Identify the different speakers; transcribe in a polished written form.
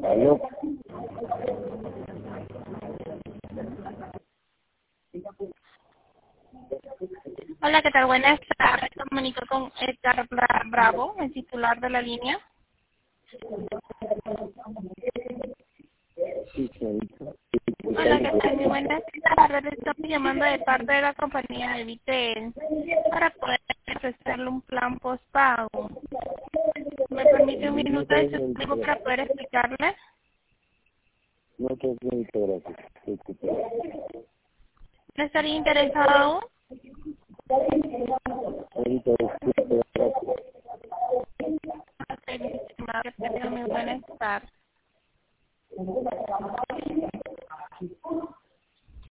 Speaker 1: Aló.
Speaker 2: Hola, ¿qué tal? Buenas tardes. Me comunico con Edgar Bravo, el titular de la línea.
Speaker 1: Sí, señorita.
Speaker 2: Hola, ¿qué tal? Muy buenas tardes. Estoy llamando de parte de la compañía de Vitel para poder ofrecerle un plan postpago. ¿Me permite un
Speaker 1: No
Speaker 2: minuto de
Speaker 1: tengo
Speaker 2: su tiempo
Speaker 1: señorita.
Speaker 2: para poder explicarle?
Speaker 1: No tengo señorita, gracias. Disculpe.
Speaker 2: ¿No estaría interesado aún?
Speaker 1: Señorita, disculpe, gracias.
Speaker 2: Ok, mi estimado, que tenga muy buenas tardes.